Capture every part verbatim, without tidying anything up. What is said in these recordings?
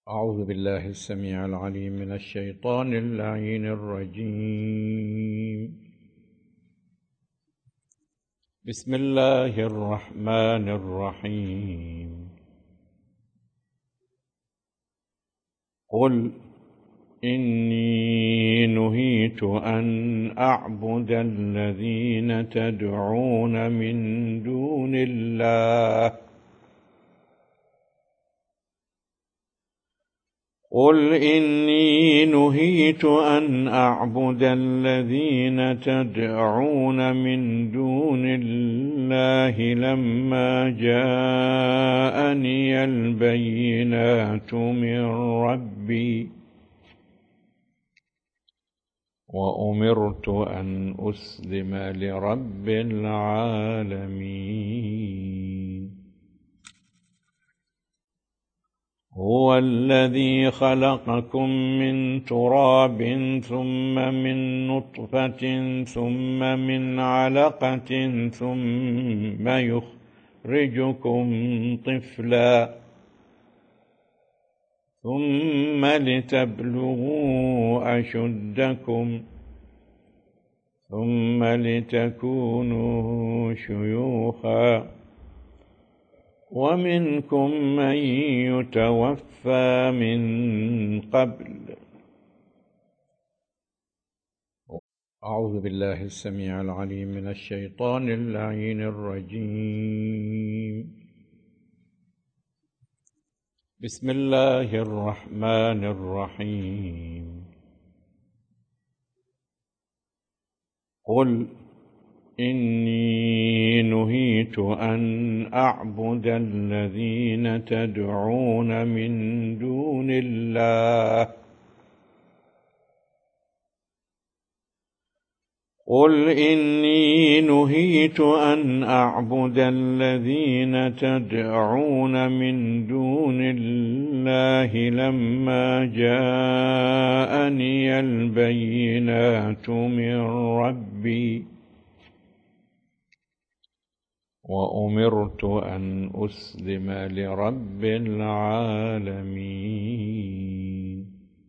أعوذ بالله السميع العليم من الشيطان اللعين الرجيم. بسم الله الرحمن الرحيم. قل إني نهيت أن أعبد الذين تدعون من دون الله قل إني نهيت أن أعبد الذين تدعون من دون الله لما جاءني البينات من ربي وأمرت أن أسلم لرب العالمين. هو الذي خلقكم من تراب ثم من نطفة ثم من علقة ثم يخرجكم طفلا ثم لتبلغوا أشدكم ثم لتكونوا شيوخا ومنكم من يتوفى من قبل. أعوذ بالله السميع العليم من الشيطان اللعين الرجيم. بسم الله الرحمن الرحيم. قل إني نهيت أن أعبد الذين تدعون من دون الله قل إني نهيت أن أعبد الذين تدعون من دون الله لما جاءني البينات من ربي وأمرت أن أسلم لرب العالمين.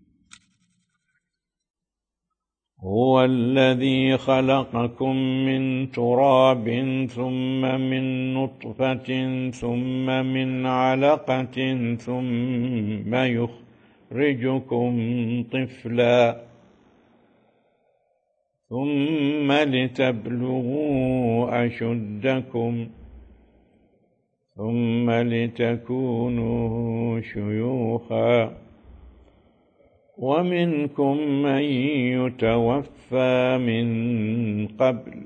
هو الذي خلقكم من تراب ثم من نطفة ثم من علقة ثم يخرجكم طفلا ثم لتبلغوا أشدكم ثم لتكونوا شيوخا ومنكم من يتوفى من قبل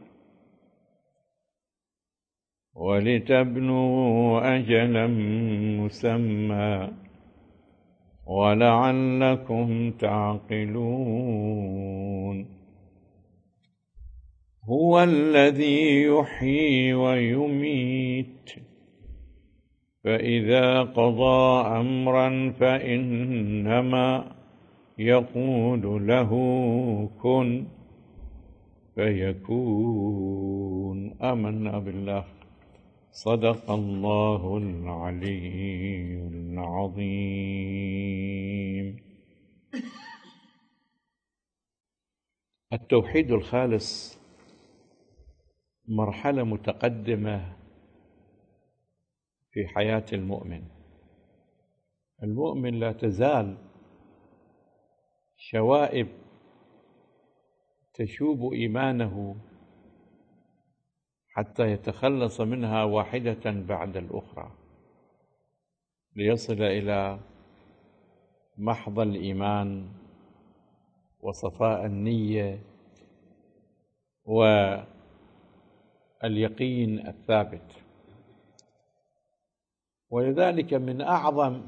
ولتبلغوا أجلا مسمى ولعلكم تعقلون. هو الذي يحيي ويميت فإذا قضى أمرا فإنما يقول له كن فيكون. آمنا بالله. صدق الله العلي العظيم. التوحيد الخالص مرحلة متقدمة في حياة المؤمن. المؤمن لا تزال شوائب تشوب إيمانه حتى يتخلص منها واحدة بعد الأخرى ليصل إلى محض الإيمان وصفاء النية واليقين الثابت. ولذلك من أعظم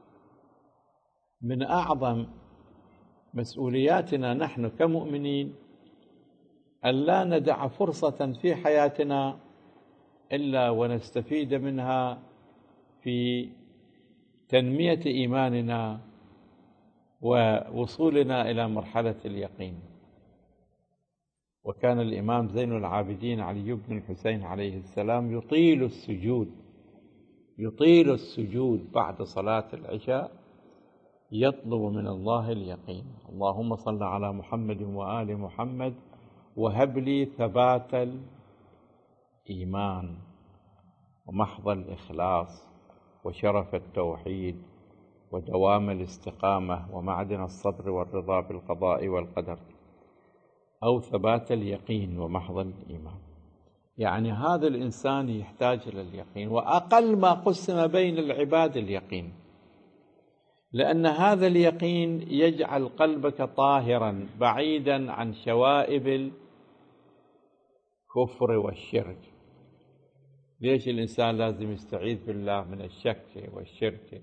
من أعظم مسؤولياتنا نحن كمؤمنين ألا ندع فرصة في حياتنا إلا ونستفيد منها في تنمية إيماننا ووصولنا إلى مرحلة اليقين. وكان الإمام زين العابدين علي بن الحسين عليه السلام يطيل السجود يطيل السجود بعد صلاة العشاء يطلب من الله اليقين. اللهم صل على محمد وآل محمد وهب لي ثبات الإيمان ومحض الإخلاص وشرف التوحيد ودوام الاستقامة ومعدن الصبر والرضا بالقضاء والقدر، أو ثبات اليقين ومحض الإيمان. يعني هذا الإنسان يحتاج إلى اليقين، وأقل ما قسم بين العباد اليقين، لأن هذا اليقين يجعل قلبك طاهرا بعيدا عن شوائب الكفر والشرك. ليش الإنسان لازم يستعيذ بالله من الشك والشرك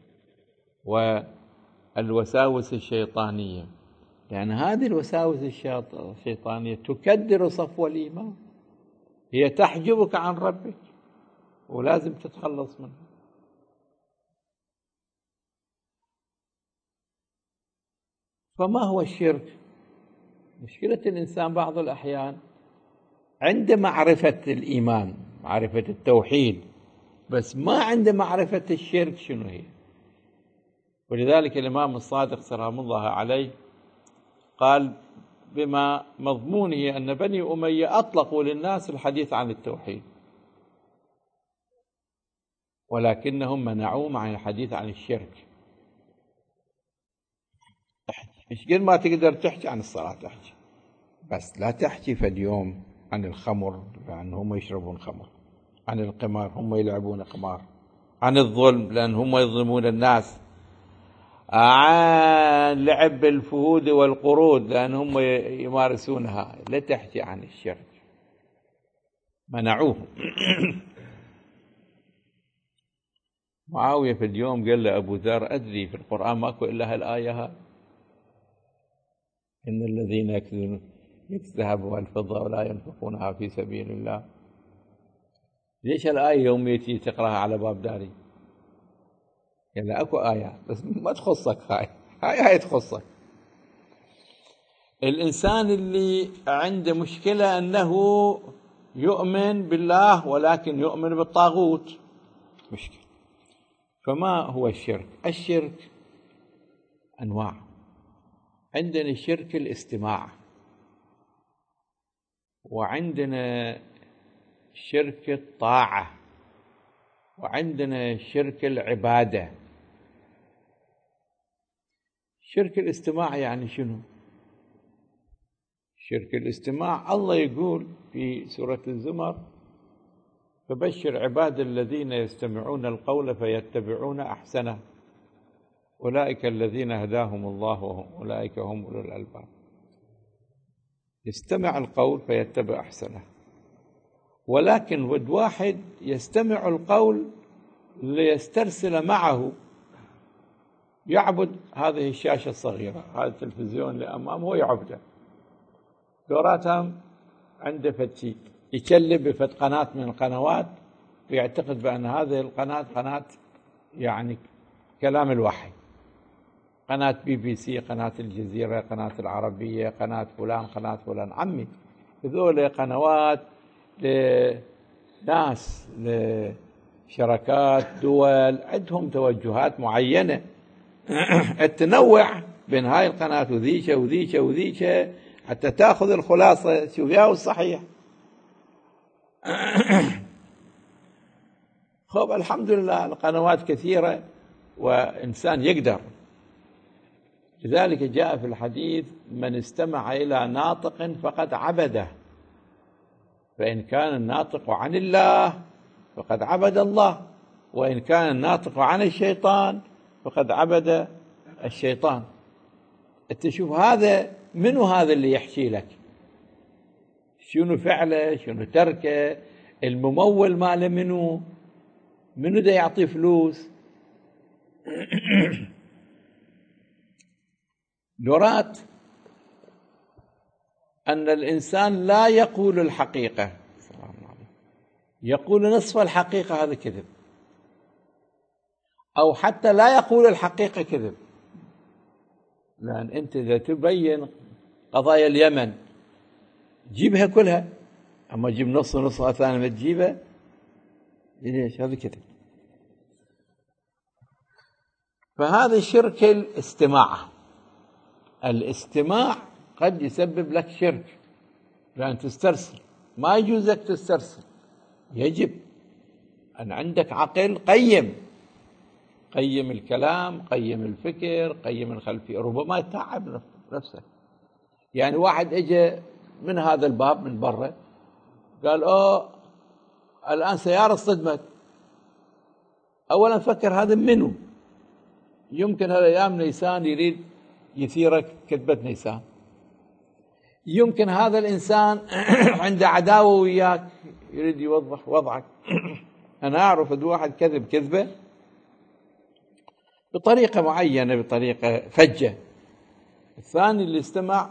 والوساوس الشيطانية؟ لأن هذه الوساوس الشيطانية تكدر صفو الإيمان، هي تحجبك عن ربك ولازم تتخلص منها. فما هو الشرك؟ مشكلة الإنسان بعض الأحيان عند معرفة الإيمان، معرفة التوحيد، بس ما عنده معرفة الشرك شنو هي. ولذلك الإمام الصادق سلام الله عليه قال بما مضمونه أن بني أمية أطلقوا للناس الحديث عن التوحيد، ولكنهم منعوهم عن الحديث عن الشرك. مش قد ما تقدر تحكي عن الصلاة تحكي، بس لا تحكي في اليوم عن الخمر لأن هم يشربون خمر، عن القمار هم يلعبون قمار، عن الظلم لأن هم يظلمون الناس، عن لعب الفهود والقرود لأن هم يمارسونها. لا تحكي عن الشرك، منعوهم. معاوية في اليوم قال له أبو ذر أدري في القرآن ماكو إلا هالآية هاي، إن الذين يكنزون الذهب والفضة ولا ينفقونها في سبيل الله. ليش الآية يوميتي تقرأها على باب داري؟ قال له أكو آية بس ما تخصك، هاي هاي هاي تخصك. الإنسان اللي عنده مشكلة أنه يؤمن بالله ولكن يؤمن بالطاغوت مشكلة. فما هو الشرك؟ الشرك أنواع. عندنا شرك الاستماع، وعندنا شرك الطاعة، وعندنا شرك العبادة. شرك الاستماع يعني شنو؟ شرك الاستماع الله يقول في سورة الزمر: فبشر عباد الذين يستمعون القول فيتبعون أحسنه أولئك الذين هداهم الله وأولئك هم أولو الألباب. يستمع القول فيتبع أحسنه، ولكن ود واحد يستمع القول ليسترسل معه، يعبد هذه الشاشة الصغيرة، هذا التلفزيون اللي أمامه هو يعبده، دوراتهم عنده فتشي يكلب بفت قناة من القنوات ويعتقد بأن هذه القناة قناة يعني كلام الوحي، قناة بي بي سي، قناة الجزيرة، قناة العربية، قناة فلان، قناة فلان. عمي هذول قنوات لناس، لشركات، دول عندهم توجهات معينة. التنوع بين هاي القناة وذيشة وذيشة وذيشة حتى تأخذ الخلاصة شوفيها والصحيح. خب الحمد لله القنوات كثيرة وإنسان يقدر. لذلك جاء في الحديث: من استمع إلى ناطق فقد عبده، فإن كان الناطق عن الله فقد عبد الله، وإن كان الناطق عن الشيطان فقد عبد الشيطان. أنت شوف هذا منو هذا اللي يحكي لك شنو فعله شنو تركه، الممول ماله منو، منو دا يعطي فلوس. درات أن الإنسان لا يقول الحقيقة، يقول نصف الحقيقة، هذا كذب. أو حتى لا يقول الحقيقة كذب، لأن أنت إذا تبين قضايا اليمن جيبها كلها، أما جيب نص ونص ثاني ما تجيبها، ليش؟ هذا كذب. فهذا شرك الاستماع. الاستماع قد يسبب لك شرك، لأن تسترسل. ما يجوز لك تسترسل، يجب أن عندك عقل قيم قيم الكلام، قيم الفكر، قيم الخلفية. ربما يتعب نفسك. يعني واحد اجى من هذا الباب من برا قال اوه الآن سيارة اصطدمت. أولا فكر هذا منو؟ يمكن هالأيام نيسان يريد يثيرك كذبة نيسان، يمكن هذا الإنسان عنده عداوة وياك يريد يوضح وضعك. أنا أعرف أن واحد كذب كذبة بطريقة معينة، بطريقة فجة. الثاني اللي استمع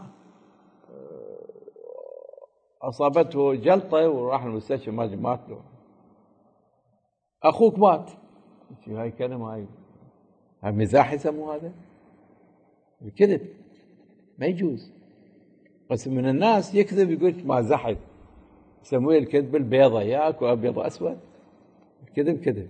أصابته جلطة وراح المستشفى، ما مات له. أخوك مات. شو هاي كلمة؟ هاي هاي مزاح يسموه هذا؟ الكذب ما يجوز. بس من الناس يكذب يقول ما زحت، يسموه الكذب البيضة، ياكو أبيض أسود. الكذب كذب.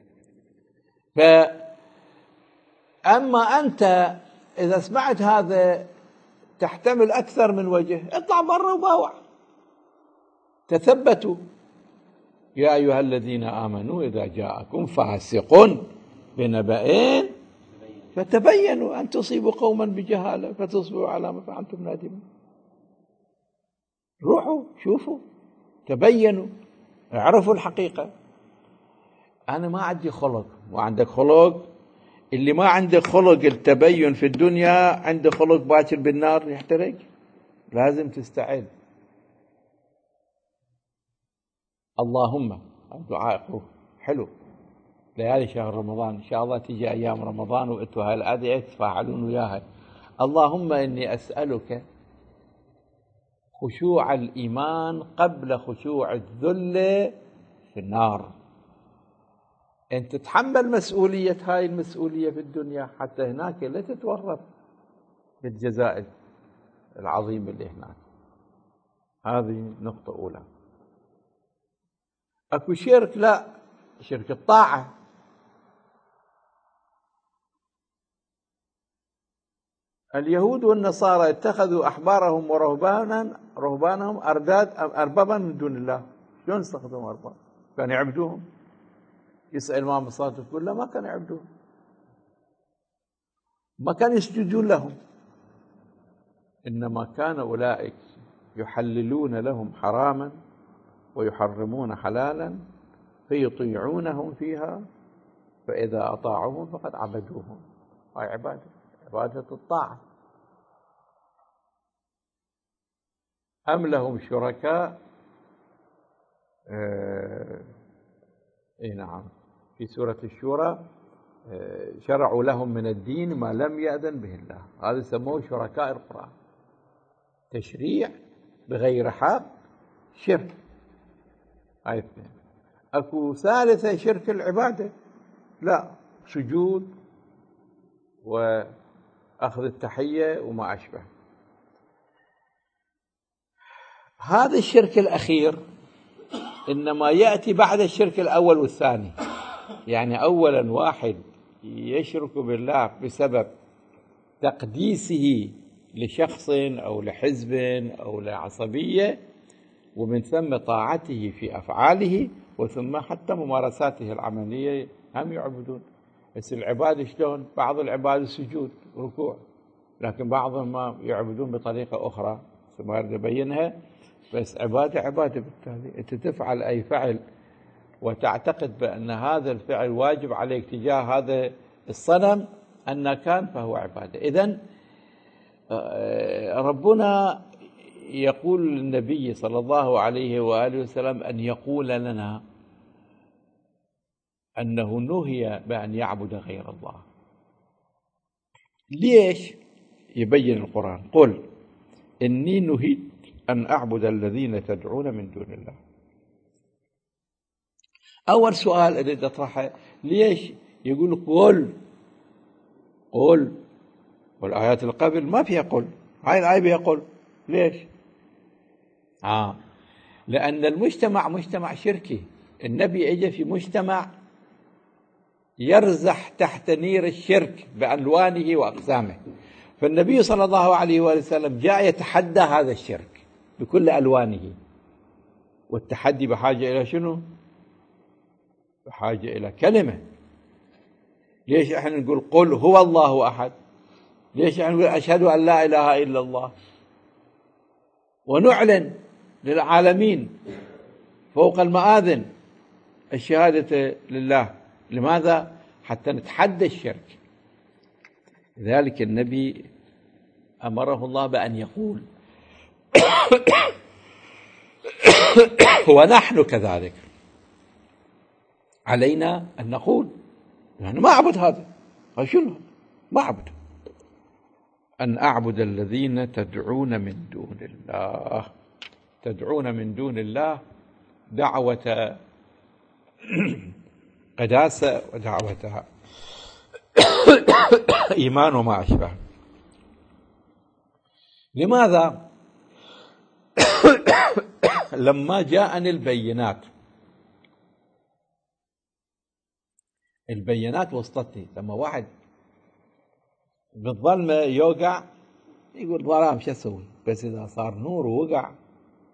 فأما أنت إذا سمعت هذا تحتمل أكثر من وجه، اطلع برا وباوع. تثبتوا يا أيها الذين آمنوا إذا جاءكم فاسق بنبأ فتبينوا أن تصيبوا قوما بجهالة فتصبحوا على ما فعلتم نادمين. روحوا شوفوا، تبينوا، اعرفوا الحقيقة. أنا ما عندي خلق وعندك خلق. اللي ما عنده خلق التبين في الدنيا عنده خلق باكر بالنار يحترق. لازم تستعد. اللهم الدعاء حلو. ليالي شهر رمضان إن شاء الله تيجي أيام رمضان وأنتوا هالأدعية تفاعلون وياها. اللهم إني أسألك خشوع الإيمان قبل خشوع الذل في النار. أنت تتحمل مسؤولية هاي المسؤولية في الدنيا حتى هناك لا تتورط بالجزاء العظيم اللي هناك. هذه نقطة أولى. أكو شرك، لا، شرك الطاعة. اليهود والنصارى اتخذوا أحبارهم ورهبانا رهبانهم أرداد أربابا من دون الله. شلون استخدموا أرباب؟ كانوا يعبدوهم. يسأل الإمام الصادق يقول لا، ما كانوا يعبدوهم، ما كانوا يسجدون لهم، إنما كان أولئك يحللون لهم حراما ويحرمون حلالا فيطيعونهم فيها، فإذا أطاعوهم فقد عبدوهم. هاي عبادة، عبادة الطاعة. أم لهم شركاء آه إيه نعم في سورة الشورى آه شرعوا لهم من الدين ما لم يأذن به الله. هذا يسموه شركاء القرآن. تشريع بغير حق شرك. هاي اثنين. أكو ثالثة شرك العبادة، لا، سجود وأخذ التحية وما أشبه. هذا الشرك الأخير إنما يأتي بعد الشرك الأول والثاني. يعني أولا واحد يشرك بالله بسبب تقديسه لشخص أو لحزب أو لعصبية، ومن ثم طاعته في أفعاله، وثم حتى ممارساته العملية هم يعبدون. بس العبادة شلون؟ بعض العبادة سجود ركوع، لكن بعضهم ما يعبدون بطريقة أخرى ما أريد أبينها. بس عبادة عبادة. بالتالي أنت تفعل أي فعل وتعتقد بأن هذا الفعل واجب عليك تجاه هذا الصنم أن كان، فهو عبادة. إذن ربنا يقول للنبي صلى الله عليه وآله وسلم أن يقول لنا أنه نهي بأن يعبد غير الله. ليش؟ يبين القرآن: قل إني نهيت أن أعبد الذين تدعون من دون الله. أول سؤال أريد أطرحه: ليش يقول قل؟ قل، والآيات اللي قبل ما فيها قل، هاي الآية فيها قل. ليش؟ آه لأن المجتمع مجتمع شركي. النبي أجى في مجتمع يرزح تحت نير الشرك بألوانه وأقسامه. فالنبي صلى الله عليه وسلم جاء يتحدى هذا الشرك بكل ألوانه. والتحدي بحاجة إلى شنو؟ بحاجة إلى كلمة. ليش احنا نقول قل هو الله أحد؟ ليش احنا نقول أشهد أن لا إله إلا الله؟ ونعلن للعالمين فوق المآذن الشهادة لله. لماذا؟ حتى نتحدى الشرك. لذلك النبي أمره الله بأن يقول ونحن كذلك علينا أن نقول. يعني ما أعبد هذا، شنو ما أعبد؟ أن أعبد الذين تدعون من دون الله. تدعون من دون الله دعوة قداسة ودعوة إيمان وما أشبه. لماذا؟ لما جاءني البينات، البينات وسطتني. لما واحد بالظلمة يوقع يقول ظلام شو أسوي؟ بس إذا صار نور ووقع